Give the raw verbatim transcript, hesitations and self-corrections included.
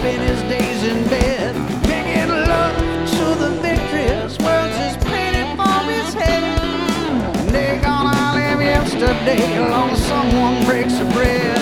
spent his days in bed, making love to the victories, words is painted for his head. They gonna live yesterday long as someone breaks the bread.